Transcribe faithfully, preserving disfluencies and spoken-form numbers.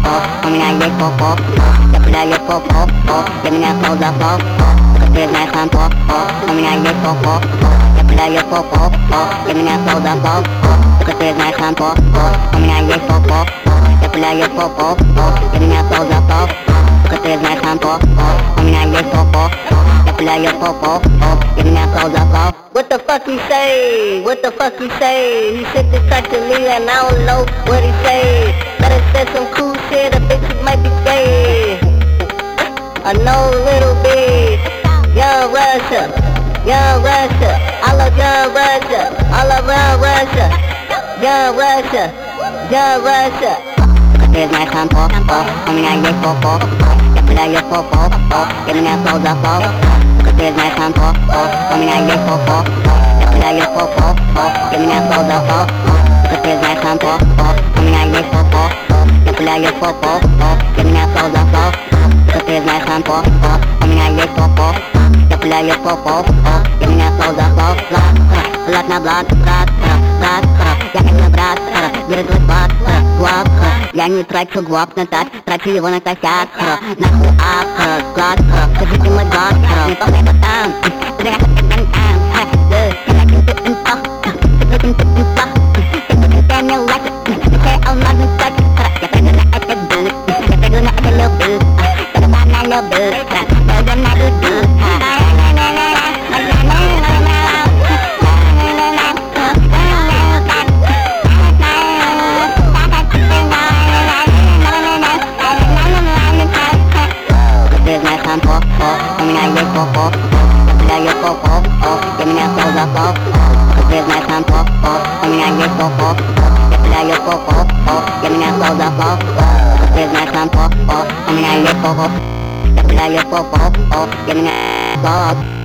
у меня есть попо. Я пуляю попо, для меня flow за flow. Только ты знаешь сам по, у меня есть попо. Я пуляю попо, для меня flow за flow. Только ты знаешь сам по, у меня есть попо. Я пуляю попо, для меня flow за flow. Только ты знаешь сам по, у меня есть попо. Я пуляю попо, для меня flow за flow. What the fuck he say? What the fuck he say? He said to touch to me and I don't know what he say. Better say some cool shit, a bitch it might be gay. I know a little bit. Young Russia, Young Russia, I love Young Russia, all around Russia. Young Russia, Young Russia. Ты знаешь сам по, у меня есть попо. Я пуляю попо, для меня flow за flow. Ты знаешь сам по, у меня есть попо. Я пуляю попо, для меня flow за flow. Ты знаешь сам по, у меня есть попо. Я пуляю попо, для меня flow за flow. Ты знаешь сам по, у меня есть попо. Я пуляю попо, для меня flow за flow. Блат на блат, брат, брат, я именно брат, беру твой блат, блат. Я не трачу гвап на так, трачу его на косяк. Нахуй ак, склад, скажи ты мой гад. Не помню, что там, ты меня хоть там там. Ты накинь ты инфа, ты накинь ты инфа. Ты накинь ты не лайк, ты say алмазный стак. Я приду на этот бит, я приду на этот лил бит. Я приду на лил бит, я приду на лил бит. У меня есть попо, я пуляю попо, для меня flow за flow. Ты знаешь сам по, у меня есть попо, я пуляю попо, для меня flow за flow. Ты знаешь сам по, у меня есть попо, я пуляю попо, для меня flow.